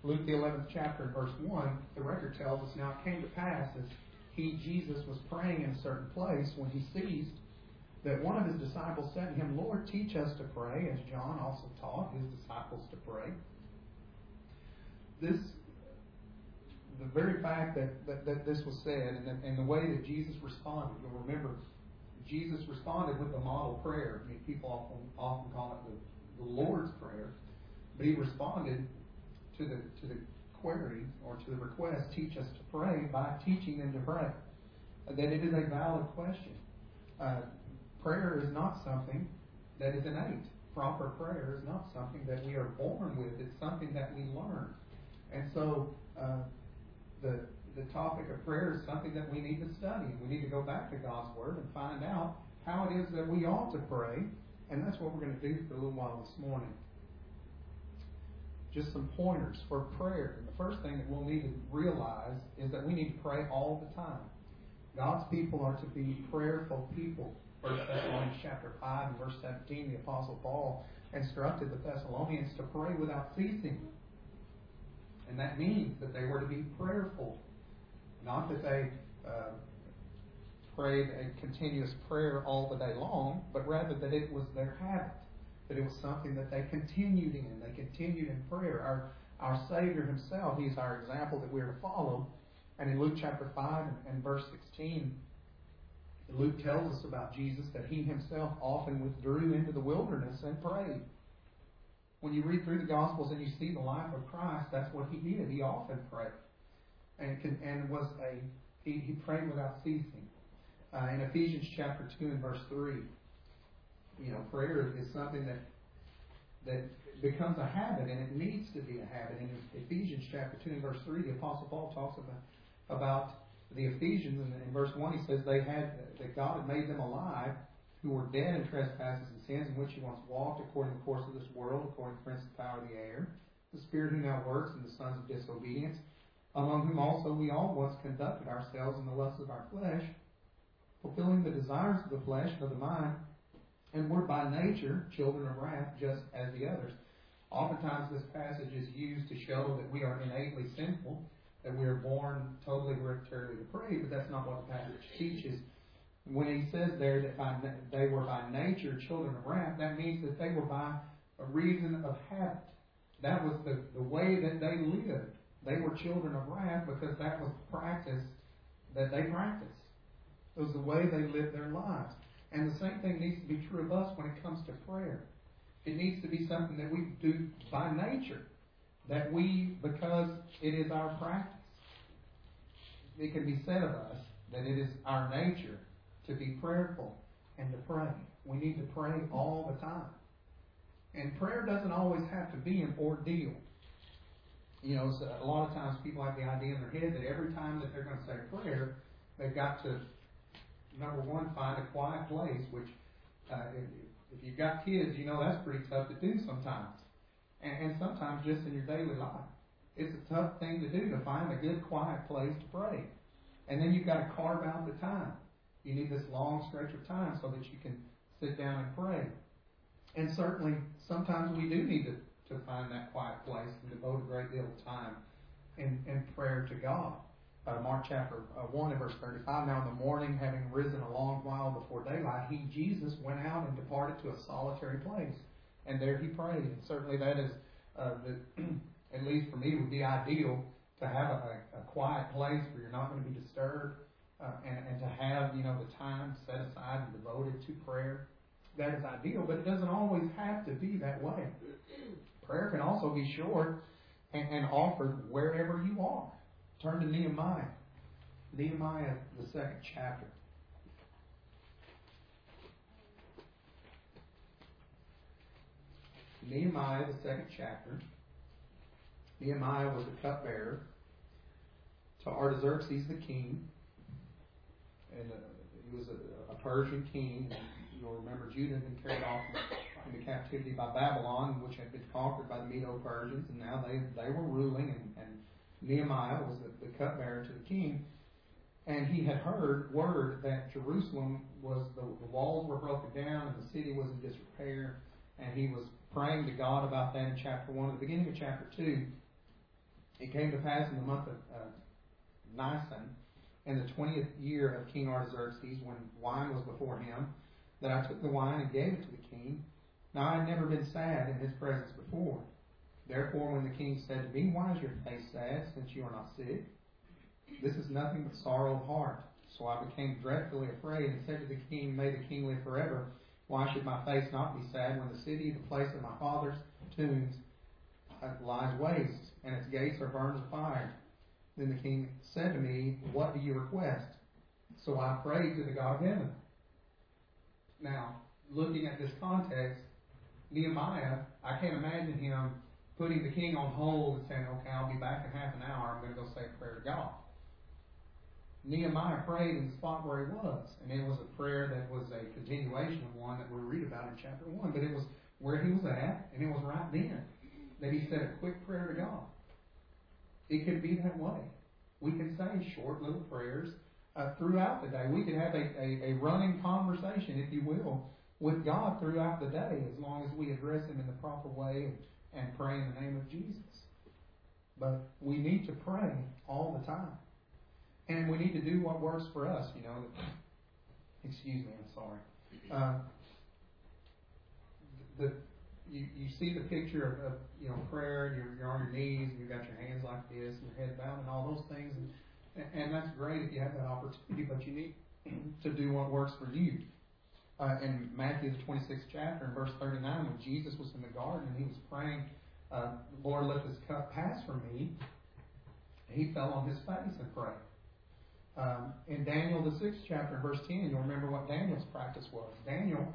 Luke the 11th chapter and verse 1, the record tells us, now it came to pass as he, Jesus, was praying in a certain place when he ceased, that one of his disciples said to him, Lord, teach us to pray, as John also taught his disciples to pray. The very fact that this was said and the way that Jesus responded, you'll remember, Jesus responded with the model prayer. I mean, people often call it the Lord's Prayer, but he responded to the query or to the request, teach us to pray, by teaching them to pray. That it is a valid question. Prayer is not something that is innate. Proper prayer is not something that we are born with. It's something that we learn. And so the topic of prayer is something that we need to study. We need to go back to God's Word and find out how it is that we ought to pray. And that's what we're going to do for a little while this morning. Just some pointers for prayer. And the first thing that we'll need to realize is that we need to pray all the time. God's people are to be prayerful people. 1 Thessalonians chapter 5 and verse 17, the Apostle Paul instructed the Thessalonians to pray without ceasing. And that means that they were to be prayerful. Not that they prayed a continuous prayer all the day long, but rather that it was their habit. That it was something that they continued in. They continued in prayer. Our Savior Himself, He's our example that we are to follow. And in Luke chapter 5 and verse 16, Luke tells us about Jesus that He Himself often withdrew into the wilderness and prayed. When you read through the Gospels and you see the life of Christ, that's what He did. He often prayed. He prayed without ceasing. In Ephesians chapter 2 and verse 3, prayer is something that becomes a habit, and it needs to be a habit. In Ephesians chapter 2 and verse 3, the Apostle Paul talks about the Ephesians. In verse 1, he says that God had made them alive, who were dead in trespasses and sins, in which you once walked according to the course of this world, according to the prince of the power of the air, the spirit who now works in the sons of disobedience, among whom also we all once conducted ourselves in the lusts of our flesh, fulfilling the desires of the flesh and of the mind, and were by nature children of wrath, just as the others. Oftentimes this passage is used to show that we are innately sinful, that we are born totally hereditarily depraved, but that's not what the passage teaches. When he says there that they were by nature children of wrath, that means that they were by a reason of habit. That was the way that they lived. They were children of wrath because that was the practice that they practiced. It was the way they lived their lives. And the same thing needs to be true of us when it comes to prayer. It needs to be something that we do by nature. Because it is our practice. It can be said of us that it is our nature to be prayerful and to pray. We need to pray all the time. And prayer doesn't always have to be an ordeal. So a lot of times people have the idea in their head that every time that they're going to say a prayer, they've got to, number one, find a quiet place, which if you've got kids, that's pretty tough to do sometimes. And sometimes just in your daily life. It's a tough thing to do, to find a good quiet place to pray. And then you've got to carve out the time. You need this long stretch of time so that you can sit down and pray. And certainly, sometimes we do need to find that quiet place and devote a great deal of time in prayer to God. Mark chapter 1 and verse 35, now in the morning, having risen a long while before daylight, He, Jesus, went out and departed to a solitary place. And there He prayed. And certainly that is, at least for me, would be ideal to have a quiet place where you're not going to be disturbed and to have, the time set aside and devoted to prayer. That is ideal, but it doesn't always have to be that way. Prayer can also be short and offered wherever you are. Turn to Nehemiah. Nehemiah, the second chapter. Nehemiah, the second chapter. Nehemiah was the cupbearer to Artaxerxes the king. And he was a Persian king. You'll remember Judah had been carried off into captivity by Babylon, which had been conquered by the Medo-Persians, and now they were ruling, and Nehemiah was the cupbearer to the king. And he had heard word that Jerusalem was, the walls were broken down and the city was in disrepair. And he was praying to God about that in chapter 1. At the beginning of chapter 2, It came to pass in the month of Nisan, in the 20th year of King Artaxerxes, when wine was before him, that I took the wine and gave it to the king. Now I had never been sad in his presence before. Therefore, when the king said to me, Why is your face sad, since you are not sick? This is nothing but sorrow of heart. So I became dreadfully afraid, and said to the king, May the king live forever. Why should my face not be sad, when the city, the place of my father's tombs, lies waste, and its gates are burned with fire? Then the king said to me, What do you request? So I prayed to the God of heaven. Now, looking at this context, Nehemiah, I can't imagine him putting the king on hold and saying, Okay, I'll be back in half an hour. I'm going to go say a prayer to God. Nehemiah prayed in the spot where he was. And it was a prayer that was a continuation of one that we read about in chapter 1. But it was where he was at, and it was right then that he said a quick prayer to God. It could be that way. We can say short little prayers throughout the day. We could have a running conversation, if you will, with God throughout the day, as long as we address Him in the proper way and pray in the name of Jesus. But we need to pray all the time. And we need to do what works for us, you know. Excuse me, I'm sorry. You see the picture of you know, prayer, and you're on your knees, and you've got your hands like this, and your head bowed, and all those things. And that's great if you have that opportunity, but you need to do what works for you. In Matthew, the 26th chapter, in verse 39, when Jesus was in the garden and he was praying, Lord, let this cup pass from me, he fell on his face and prayed. In Daniel, the 6th chapter, verse 10, you'll remember what Daniel's practice was. Daniel,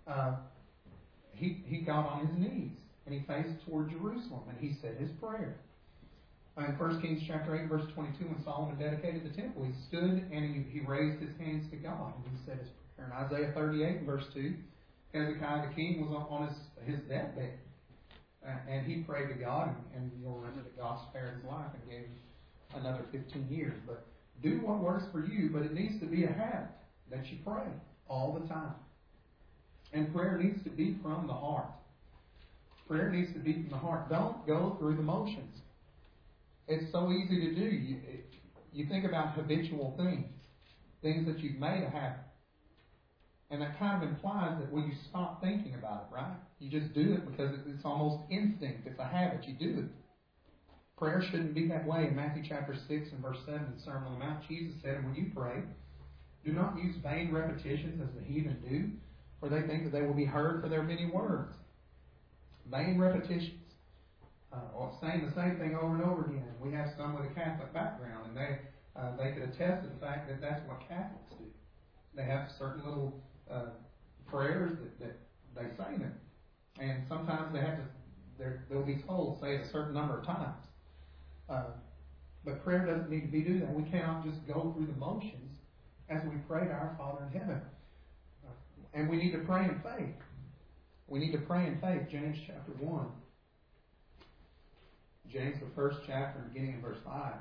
he got on his knees and he faced toward Jerusalem and he said his prayer. In 1 Kings chapter 8, verse 22, when Solomon dedicated the temple, he stood and he raised his hands to God and he said his prayer. In Isaiah 38, verse 2, Hezekiah the king was on his deathbed. And he prayed to God, and you'll remember that God spared his life and gave him another 15 years. But do what works for you, but it needs to be a habit that you pray all the time. And prayer needs to be from the heart. Prayer needs to be from the heart. Don't go through the motions. It's so easy to do. You think about habitual things that you've made a habit. And that kind of implies that, well, you stop thinking about it, right? You just do it because it's almost instinct. It's a habit. You do it. Prayer shouldn't be that way. In Matthew chapter 6 and verse 7 in the Sermon on the Mount, Jesus said, And when you pray, do not use vain repetitions as the heathen do, for they think that they will be heard for their many words. Vain repetitions. Or saying the same thing over and over again. We have some with a Catholic background, and they could attest to the fact that that's what Catholics do. They have certain little prayers that they say them. And sometimes they'll be told, say it a certain number of times. But prayer doesn't need to be doing that. We cannot just go through the motions as we pray to our Father in heaven. And we need to pray in faith. We need to pray in faith. James chapter 1. James, the first chapter, beginning in verse 5.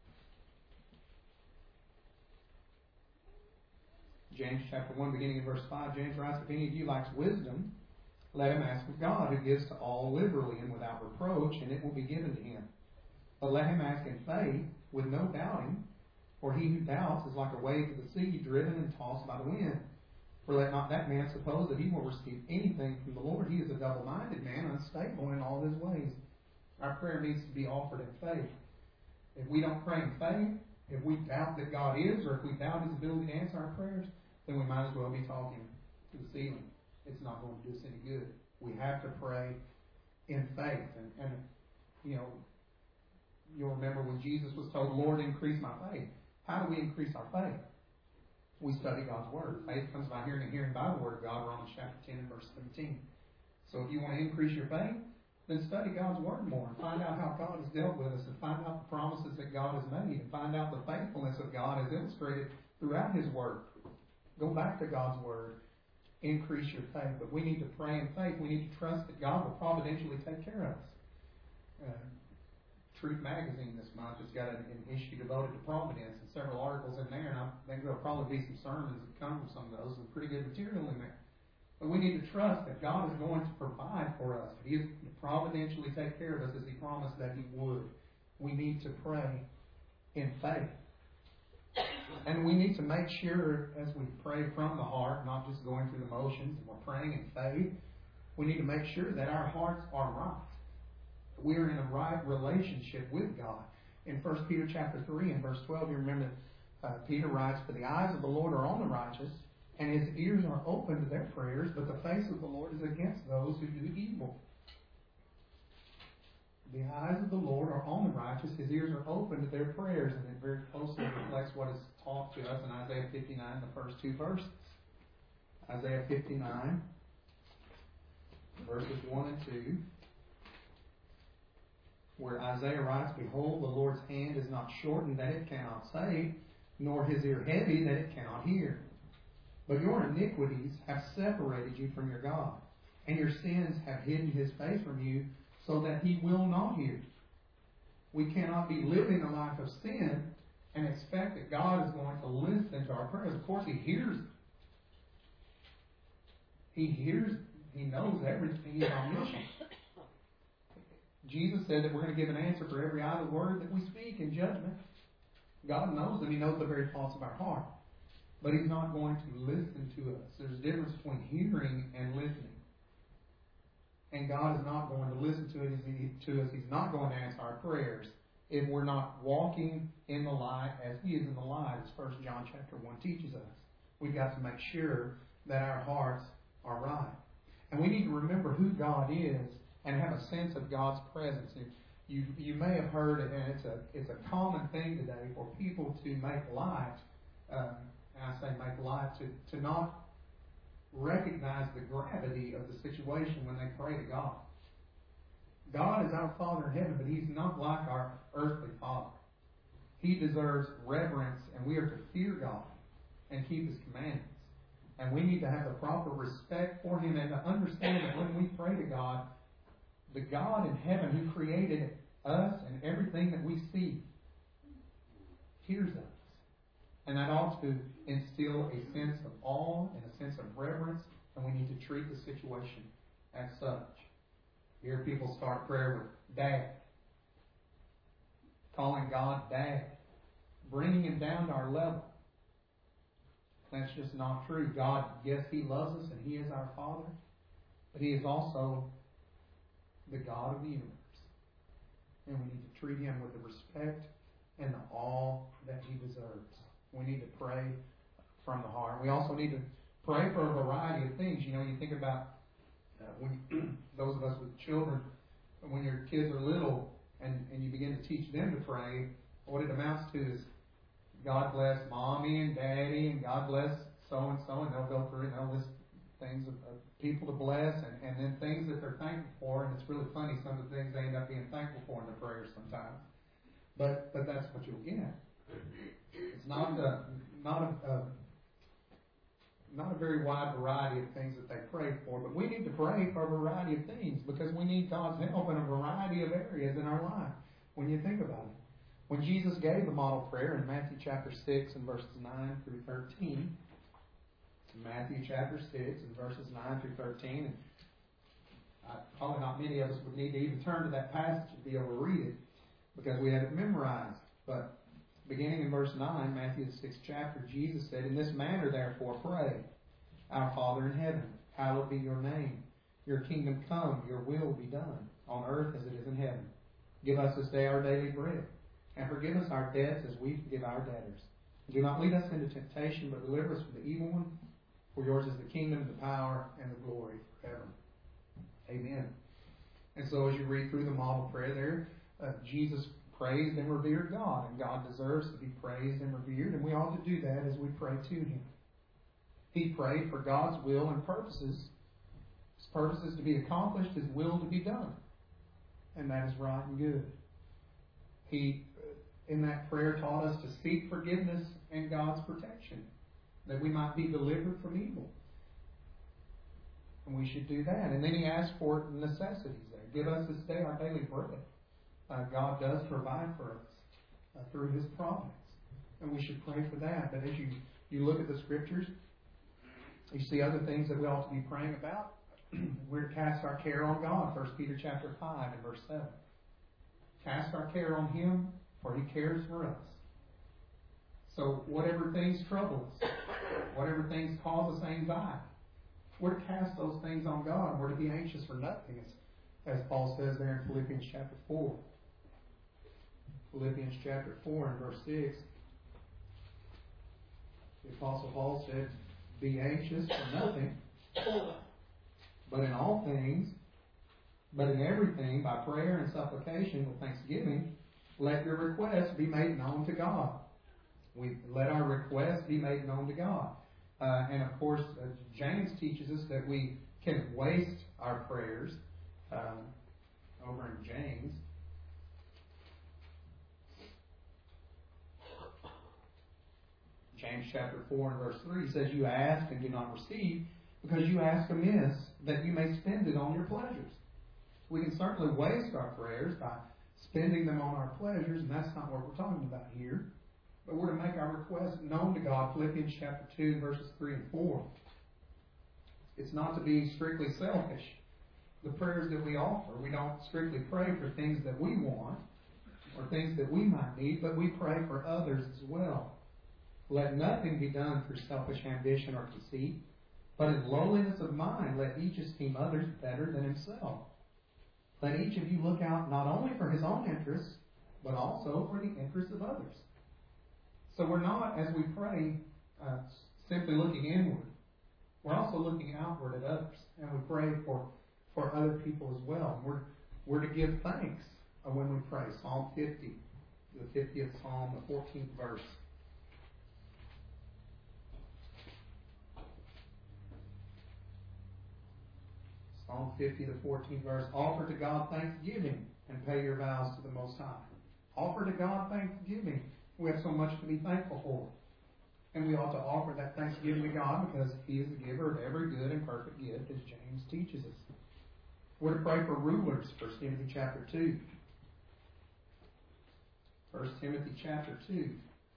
James chapter 1, beginning in verse 5, James writes, If any of you lacks wisdom, let him ask of God, who gives to all liberally and without reproach, and it will be given to him. But let him ask in faith, with no doubting, for he who doubts is like a wave of the sea, driven and tossed by the wind. For let not that man suppose that he will receive anything from the Lord. He is a double-minded man, unstable in all his ways. Our prayer needs to be offered in faith. If we don't pray in faith, if we doubt that God is, or if we doubt His ability to answer our prayers, then we might as well be talking to the ceiling. It's not going to do us any good. We have to pray in faith. And you know, you'll remember when Jesus was told, Lord, increase my faith. How do we increase our faith? We study God's Word. Faith comes by hearing and hearing by the Word of God, Romans chapter 10 and verse 17. So if you want to increase your faith, then study God's Word more and find out how God has dealt with us and find out the promises that God has made and find out the faithfulness of God as illustrated throughout His Word. Go back to God's Word. Increase your faith. But we need to pray in faith. We need to trust that God will providentially take care of us. Truth Magazine this month has got an issue devoted to providence and several articles in there, and I think there will probably be some sermons that come from some of those and pretty good material in there. But we need to trust that God is going to provide for us. He is providentially take care of us as He promised that He would. we need to pray in faith. And we need to make sure, as we pray from the heart, not just going through the motions, and we're praying in faith, we need to make sure that our hearts are right. We're in a right relationship with God. In 1 Peter chapter 3 and verse 12, you remember Peter writes, "For the eyes of the Lord are on the righteous, and His ears are open to their prayers, but the face of the Lord is against those who do evil." The eyes of the Lord are on the righteous, His ears are open to their prayers, and it very closely reflects what is taught to us in Isaiah 59, the first two verses. Isaiah 59, verses 1 and 2, where Isaiah writes, "Behold, the Lord's hand is not shortened that it cannot save, nor His ear heavy that it cannot hear. But your iniquities have separated you from your God, and your sins have hidden His face from you, so that He will not hear." We cannot be living a life of sin and expect that God is going to listen to our prayers. Of course, He hears. He hears. He knows everything. He's omniscient. Jesus said that we're going to give an answer for every idle word that we speak in judgment. God knows them. He knows the very thoughts of our heart. But He's not going to listen to us. There's a difference between hearing and listening. And God is not going to listen to us. He's not going to answer our prayers if we're not walking in the light as He is in the light, as 1 John chapter 1 teaches us. We've got to make sure that our hearts are right. And we need to remember who God is and have a sense of God's presence. You may have heard it, and it's a common thing today for people to make light, and I say make light, to not recognize the gravity of the situation when they pray to God. God is our Father in heaven, but He's not like our earthly father. He deserves reverence, and we are to fear God and keep His commandments. And we need to have the proper respect for Him and to understand that when we pray to God, the God in heaven who created us and everything that we see hears us. And that ought to instill a sense of awe and a sense of reverence, and we need to treat the situation as such. You hear people start prayer with Dad, calling God Dad, bringing Him down to our level. That's just not true. God, yes, He loves us and He is our Father, but He is also the God of the universe. And we need to treat Him with the respect and the awe that He deserves. We need to pray from the heart. We also need to pray for a variety of things. You think about when those of us with children, when your kids are little and you begin to teach them to pray, what it amounts to is God bless Mommy and Daddy, and God bless so-and-so, and they'll go through and they'll list things of people to bless, and then things that they're thankful for. And it's really funny, some of the things they end up being thankful for in their prayers sometimes. But that's what you'll get. It's not a very wide variety of things that they pray for, but we need to pray for a variety of things because we need God's help in a variety of areas in our life. When you think about it, when Jesus gave the model prayer in Matthew chapter 6 and verses 9 through 13, Matthew chapter 6 and verses 9 through 13, and probably not many of us would need to even turn to that passage to be able to read it because we have it memorized, but beginning in verse 9, Matthew the 6th chapter, Jesus said, "In this manner, therefore, pray, Our Father in heaven, hallowed be your name. Your kingdom come, your will be done, on earth as it is in heaven. Give us this day our daily bread, and forgive us our debts as we forgive our debtors. Do not lead us into temptation, but deliver us from the evil one. For yours is the kingdom, the power, and the glory forever." Amen. And so as you read through the model prayer there, Jesus praised and revered God, and God deserves to be praised and revered, and we ought to do that as we pray to Him. He prayed for God's will and purposes, His purposes to be accomplished, His will to be done, and that is right and good. He, in that prayer, taught us to seek forgiveness and God's protection, that we might be delivered from evil. And we should do that. And then He asked for necessities there. Give us this day our daily bread. God does provide for us through His providence. And we should pray for that. But as you look at the Scriptures, you see other things that we ought to be praying about. We're to cast our care on God. 1 Peter chapter 5 and verse 7. cast our care on Him, for He cares for us. So whatever things trouble us, whatever things cause us anxiety, we're to cast those things on God. We're to be anxious for nothing, as Paul says there in Philippians chapter 4. Philippians chapter 4 and verse 6. The Apostle Paul said, be anxious for nothing, but in all things, but in everything, by prayer and supplication with thanksgiving, let your requests be made known to God. We let our requests be made known to God. And of course, James teaches us that we can waste our prayers. Over in James, James chapter 4 and verse 3 says, you ask and do not receive, because you ask amiss, that you may spend it on your pleasures. We can certainly waste our prayers by spending them on our pleasures, and that's not what we're talking about here. But we're to make our requests known to God. Philippians chapter 2, verses 3 and 4. It's not to be strictly selfish. The prayers that we offer, we don't strictly pray for things that we want or things that we might need, but we pray for others as well. Let nothing be done through selfish ambition or conceit, but in lowliness of mind let each esteem others better than himself. Let each of you look out not only for his own interests, but also for the interests of others. So we're not, as we pray, simply looking inward. We're also looking outward at others, and we pray for other people as well. We're to give thanks when we pray. Psalm 50, the 50th Psalm, the 14th verse. Psalm 50, the 14th verse. Offer to God thanksgiving and pay your vows to the Most High. Offer to God thanksgiving. We have so much to be thankful for. And we ought to offer that thanksgiving to God because He is the giver of every good and perfect gift, as James teaches us. We're to pray for rulers, 1 Timothy chapter 2. 1 Timothy chapter 2.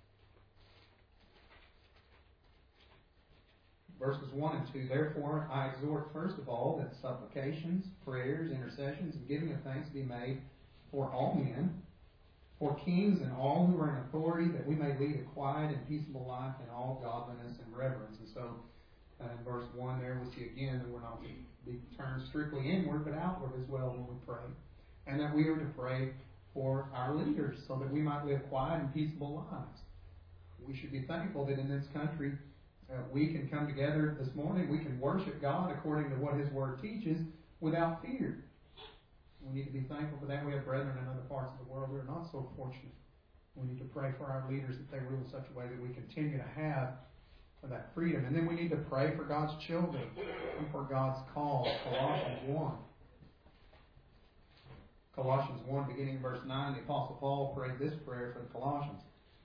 Verses 1 and 2. Therefore, I exhort first of all that supplications, prayers, intercessions, and giving of thanks be made for all men, for kings and all who are in authority, that we may lead a quiet and peaceable life in all godliness and reverence. And so, in verse 1 there, we see again that we're not to be turned strictly inward, but outward as well when we pray. And that we are to pray for our leaders so that we might live quiet and peaceable lives. We should be thankful that in this country we can come together this morning. We can worship God according to what His Word teaches without fear. We need to be thankful for that. We have brethren in other parts of the world who are not so fortunate. We need to pray for our leaders that they rule in such a way that we continue to have that freedom. And then we need to pray for God's children and for God's call. Colossians 1. Colossians 1, beginning in verse 9, the Apostle Paul prayed this prayer for the Colossians.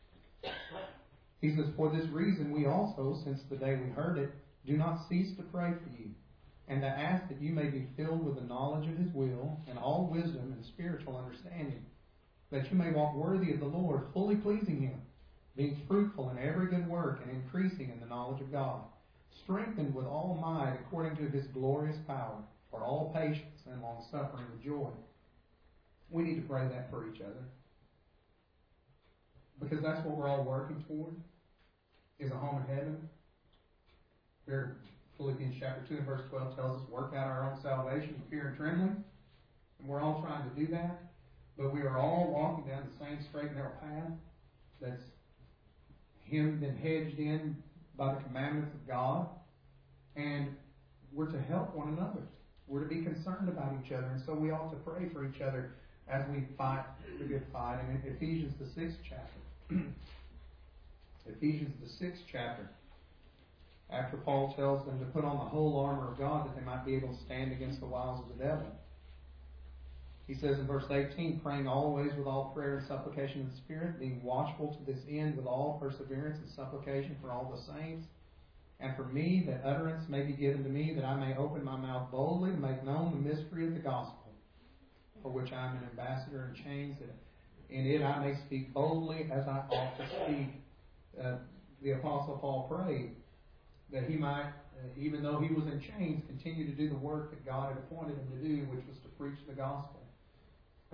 He says, for this reason we also, since the day we heard it, do not cease to pray for you, and to ask that you may be filled with the knowledge of His will and all wisdom and spiritual understanding, that you may walk worthy of the Lord, fully pleasing Him, being fruitful in every good work and increasing in the knowledge of God, strengthened with all might according to His glorious power, for all patience and long-suffering with joy. We need to pray that for each other, because that's what we're all working toward, is a home in heaven. Here, Philippians chapter 2 and verse 12 tells us, work out our own salvation with fear and trembling. And we're all trying to do that. But we are all walking down the same straight and narrow path that's hemmed and hedged in by the commandments of God. And we're to help one another. We're to be concerned about each other. And so we ought to pray for each other as we fight the good fight. And in Ephesians, the 6th chapter, Ephesians, the 6th chapter, after Paul tells them to put on the whole armor of God that they might be able to stand against the wiles of the devil. He says in verse 18, praying always with all prayer and supplication in the Spirit, being watchful to this end with all perseverance and supplication for all the saints, and for me, that utterance may be given to me, that I may open my mouth boldly to make known the mystery of the gospel, for which I am an ambassador in chains, that in it I may speak boldly as I ought to speak. The Apostle Paul prayed that he might, even though he was in chains, continue to do the work that God had appointed him to do, which was to preach the gospel.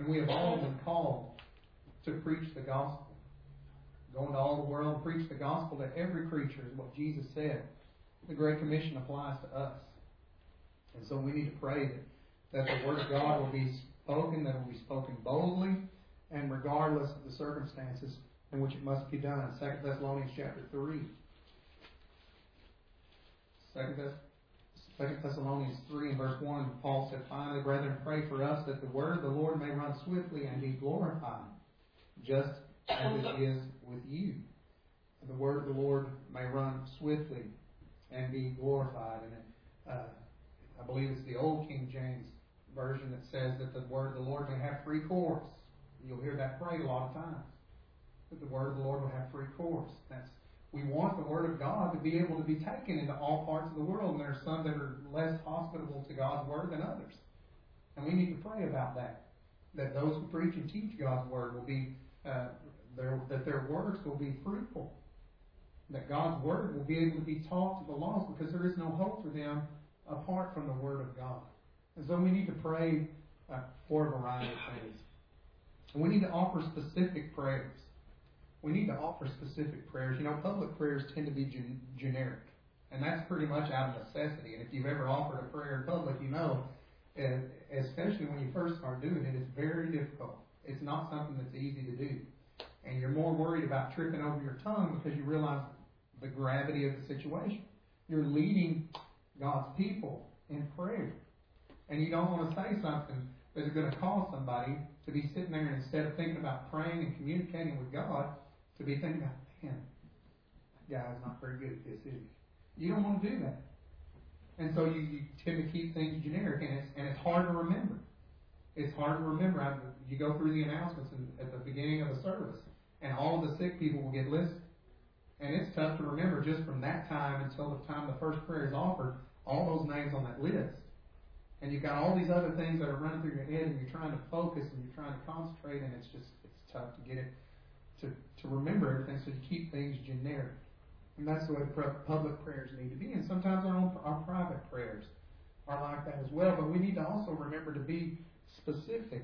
And we have all been called to preach the gospel. Go into all the world and preach the gospel to every creature is what Jesus said. The Great Commission applies to us. And so we need to pray that the Word of God will be spoken, that it will be spoken boldly, and regardless of the circumstances in which it must be done. 2 Thessalonians chapter 3. 2 Thessalonians 3 and verse 1, Paul said, "Finally, brethren, pray for us that the word of the Lord may run swiftly and be glorified, just as it is with you." And the word of the Lord may run swiftly and be glorified. And I believe it's the old King James version that says that the word of the Lord may have free course. You'll hear that prayed a lot of times. That the word of the Lord will have free course. We want the Word of God to be able to be taken into all parts of the world. And there are some that are less hospitable to God's Word than others. And we need to pray about that. That those who preach and teach God's Word will be, that their words will be fruitful. That God's Word will be able to be taught to the lost, because there is no hope for them apart from the Word of God. And so we need to pray for a variety of things. And we need to offer specific prayers. We need to offer specific prayers. You know, public prayers tend to be generic. And that's pretty much out of necessity. And if you've ever offered a prayer in public, you know, especially when you first start doing it, it's very difficult. It's not something that's easy to do. And you're more worried about tripping over your tongue because you realize the gravity of the situation. You're leading God's people in prayer. And you don't want to say something that is going to cause somebody to be sitting there, and instead of thinking about praying and communicating with God, to be thinking about, man, that guy's not very good at this, is he? You don't want to do that. And so you tend to keep things generic, and it's hard to remember. It's hard to remember. You go through the announcements at the beginning of the service, and all of the sick people will get listed. And it's tough to remember just from that time until the time the first prayer is offered, all those names on that list. And you've got all these other things that are running through your head, and you're trying to focus, and you're trying to concentrate, and it's tough to get it to remember everything, so you keep things generic. And that's the way the public prayers need to be. And sometimes our private prayers are like that as well. But we need to also remember to be specific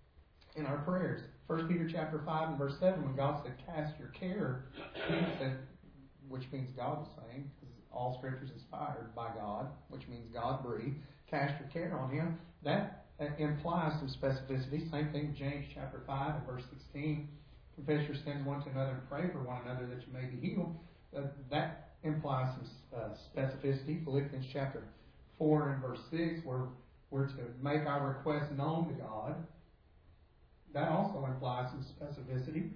in our prayers. 1 Peter chapter 5 and verse 7, when God said, "Cast your care," He said, which means God was saying, because all Scripture is inspired by God, which means God breathed. Cast your care on Him. That implies some specificity. Same thing in James chapter 5 and verse 16. Confess your sins one to another and pray for one another that you may be healed. That implies some specificity. Philippians chapter 4 and verse 6, where we're to make our requests known to God. That also implies some specificity.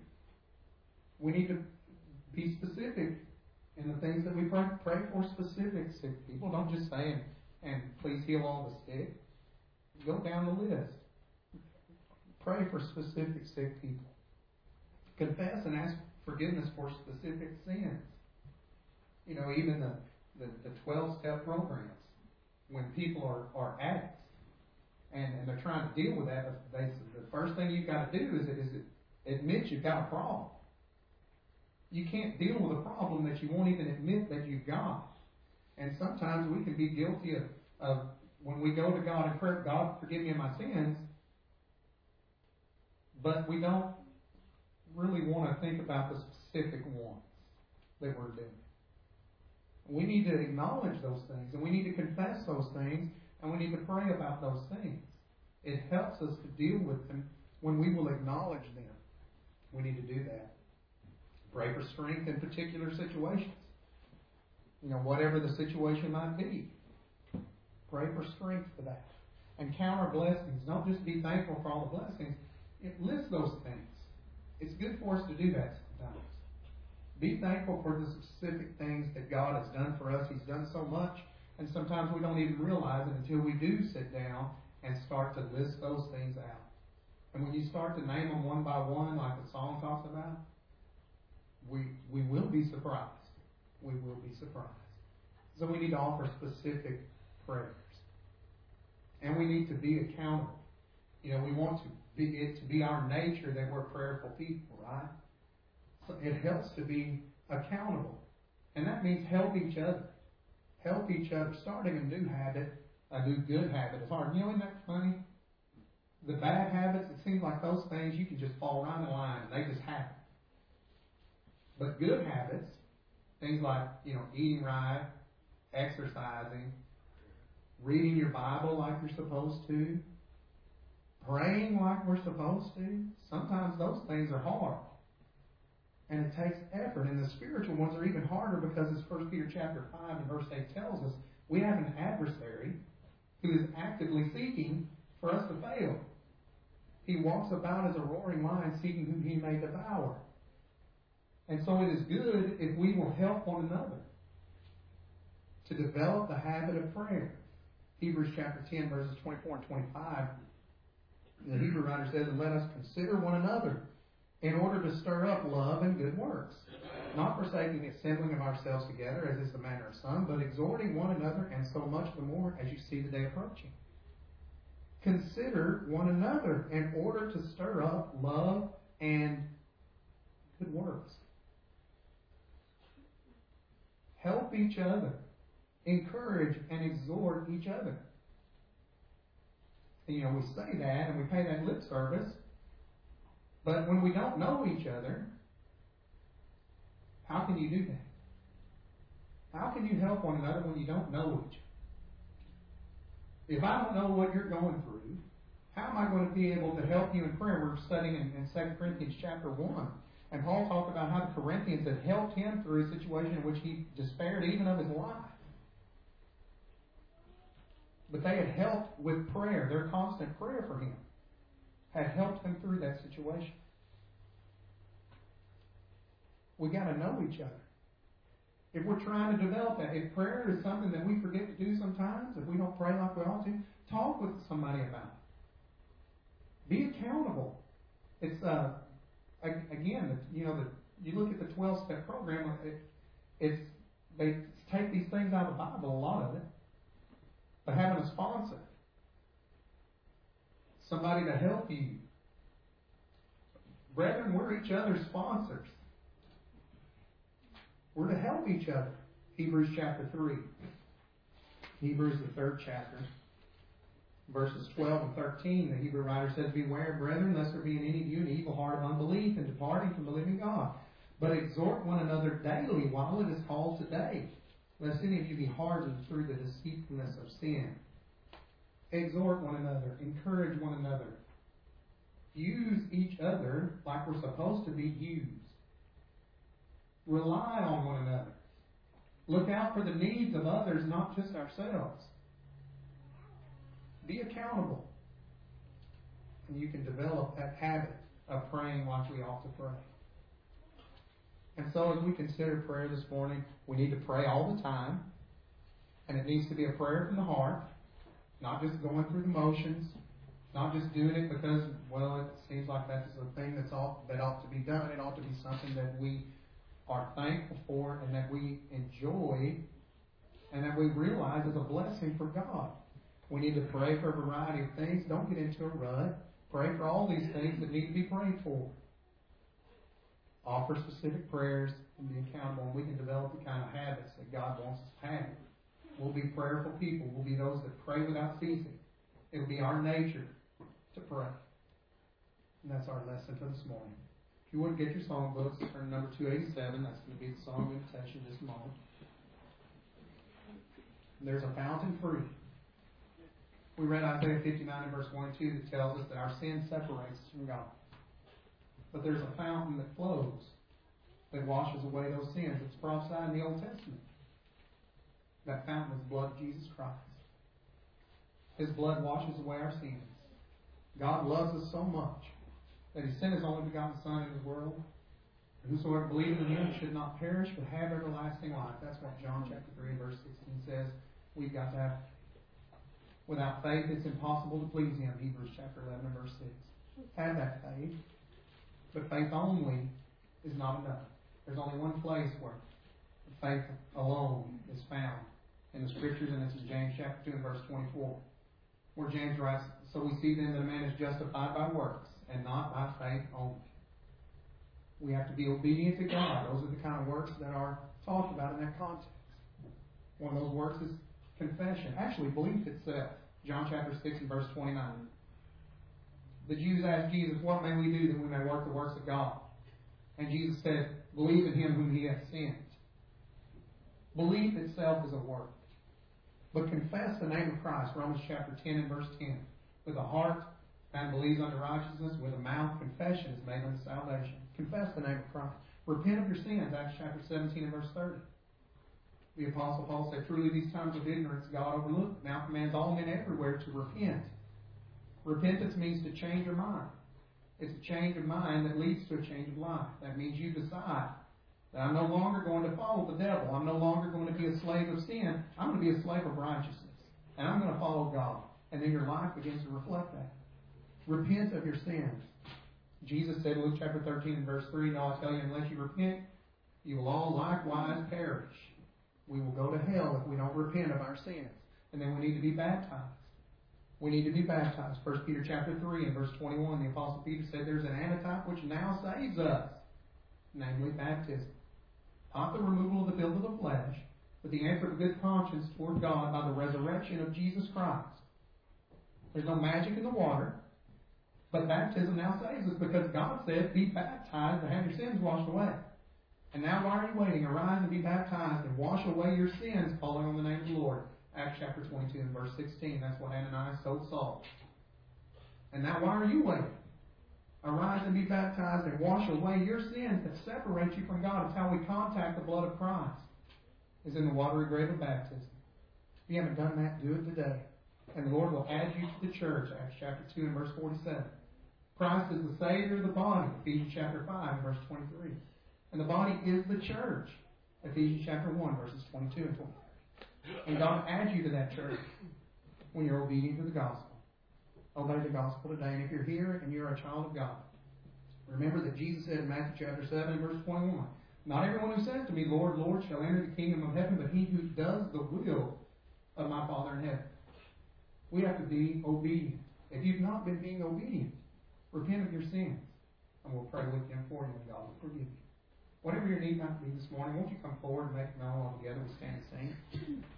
We need to be specific in the things that we pray. Pray for specific sick people. Don't just say, and please heal all the sick. Go down the list. Pray for specific sick people. Confess and ask forgiveness for specific sins. You know, even the 12-step programs, when people are addicts and they're trying to deal with that, the first thing you've got to do is admit you've got a problem. You can't deal with a problem that you won't even admit that you've got. And sometimes we can be guilty of when we go to God and pray, "God, forgive me of my sins," but we don't really want to think about the specific ones that we're doing. We need to acknowledge those things, and we need to confess those things, and we need to pray about those things. It helps us to deal with them when we will acknowledge them. We need to do that. Pray for strength in particular situations. You know, whatever the situation might be. Pray for strength for that. And count our blessings. Don't just be thankful for all the blessings. List those things. It's good for us to do that sometimes. Be thankful for the specific things that God has done for us. He's done so much, and sometimes we don't even realize it until we do sit down and start to list those things out. And when you start to name them one by one, like the song talks about, we will be surprised. We will be surprised. So we need to offer specific prayers. And we need to be accountable. You know, we want it to be our nature that we're prayerful people, right? So it helps to be accountable. And that means help each other. Help each other. Starting a new habit, a new good habit is hard. You know, isn't that funny? The bad habits, it seems like those things you can just fall right in line and they just happen. But good habits, things like, eating right, exercising, reading your Bible like you're supposed to, praying like we're supposed to, sometimes those things are hard. And it takes effort. And the spiritual ones are even harder because as 1 Peter chapter 5 and verse 8 tells us, we have an adversary who is actively seeking for us to fail. He walks about as a roaring lion seeking whom he may devour. And so it is good if we will help one another to develop the habit of prayer. Hebrews chapter 10 verses 24 and 25, the Hebrew writer says, "And let us consider one another in order to stir up love and good works, not forsaking the assembling of ourselves together, as is the manner of some, but exhorting one another, and so much the more as you see the day approaching." Consider one another in order to stir up love and good works. Help each other. Encourage and exhort each other. And, we say that and we pay that lip service, but when we don't know each other, how can you do that? How can you help one another when you don't know each other? If I don't know what you're going through, how am I going to be able to help you in prayer? We're studying in 2 Corinthians chapter 1. And Paul talked about how the Corinthians had helped him through a situation in which he despaired even of his life. But they had helped with prayer. Their constant prayer for him had helped him through that situation. We got to know each other. If we're trying to develop that, if prayer is something that we forget to do sometimes, if we don't pray like we ought to, talk with somebody about it. Be accountable. It's again, you look at the 12-step program. They take these things out of the Bible, a lot of it, but having a sponsor, somebody to help you. Brethren, we're each other's sponsors. We're to help each other. Hebrews chapter 3. Hebrews, the 3rd chapter. Verses 12 and 13, the Hebrew writer says, "Beware, brethren, lest there be in any of you an evil heart of unbelief in departing from the living God. But exhort one another daily while it is called today, lest any of you be hardened through the deceitfulness of sin." Exhort one another. Encourage one another. Use each other like we're supposed to be used. Rely on one another. Look out for the needs of others, not just ourselves. Be accountable. And you can develop that habit of praying like we ought to pray. And so as we consider prayer this morning, we need to pray all the time. And it needs to be a prayer from the heart, not just going through the motions, not just doing it because, it seems like that's a thing that ought to be done. It ought to be something that we are thankful for and that we enjoy and that we realize is a blessing for God. We need to pray for a variety of things. Don't get into a rut. Pray for all these things that need to be prayed for. Offer specific prayers and be accountable, and we can develop the kind of habits that God wants us to have. We'll be prayerful people. We'll be those that pray without ceasing. It'll be our nature to pray. And that's our lesson for this morning. If you would get your song books, turn to number 287. That's going to be the song of invitation in just a moment. There's a fountain free. We read Isaiah 59 and verse 1 and 2 that tells us that our sin separates us from God. But there's a fountain that flows, that washes away those sins. It's prophesied in the Old Testament. That fountain is the blood of Jesus Christ. His blood washes away our sins. God loves us so much that He sent His only begotten Son into the world. Whosoever believes in Him should not perish but have everlasting life. That's what John chapter 3 and verse 16 says. We've got to have. Without faith, it's impossible to please Him. Hebrews chapter 11 and verse 6. Have that faith. But faith only is not enough. There's only one place where faith alone is found in the Scriptures, and it's in James chapter 2 and verse 24. Where James writes, "So we see then that a man is justified by works, and not by faith only." We have to be obedient to God. Those are the kind of works that are talked about in that context. One of those works is confession. Actually, belief itself. John chapter 6 and verse 29. The Jews asked Jesus, what may we do that we may work the works of God? And Jesus said, believe in Him whom He hath sent. Belief itself is a work. But confess the name of Christ, Romans chapter 10 and verse 10. With the heart, man believes unto righteousness. With the mouth, confession is made unto salvation. Confess the name of Christ. Repent of your sins, Acts chapter 17 and verse 30. The Apostle Paul said, truly these times of ignorance God overlooked. Now commands all men everywhere to repent. Repentance means to change your mind. It's a change of mind that leads to a change of life. That means you decide that I'm no longer going to follow the devil. I'm no longer going to be a slave of sin. I'm going to be a slave of righteousness. And I'm going to follow God. And then your life begins to reflect that. Repent of your sins. Jesus said in Luke chapter 13 and verse 3, no, I tell you, unless you repent, you will all likewise perish. We will go to hell if we don't repent of our sins. And then we need to be baptized. We need to be baptized. 1 Peter chapter 3 and verse 21, the Apostle Peter said there's an antitype which now saves us, namely baptism. Not the removal of the guilt of the flesh, but the answer of a good conscience toward God by the resurrection of Jesus Christ. There's no magic in the water, but baptism now saves us because God said, be baptized to have your sins washed away. And now why are you waiting? Arise and be baptized and wash away your sins, calling on the name of the Lord. Acts chapter 22 and verse 16. That's what Ananias told Saul. And now why are you waiting? Arise and be baptized and wash away your sins that separate you from God. It's how we contact the blood of Christ, is in the watery grave of baptism. If you haven't done that, do it today. And the Lord will add you to the church. Acts chapter 2 and verse 47. Christ is the Savior of the body. Ephesians chapter 5 and verse 23. And the body is the church. Ephesians chapter 1 verses 22 and 23. And God adds you to that church when you're obedient to the gospel. Obey the gospel today. And if you're here and you're a child of God, remember that Jesus said in Matthew chapter 7 and verse 21, not everyone who says to me, Lord, Lord, shall enter the kingdom of heaven, but he who does the will of my Father in heaven. We have to be obedient. If you've not been being obedient, repent of your sins. And we'll pray with you and for you, and God will forgive you. Whatever your need might be this morning, won't you come forward and make it known all together? We stand and sing.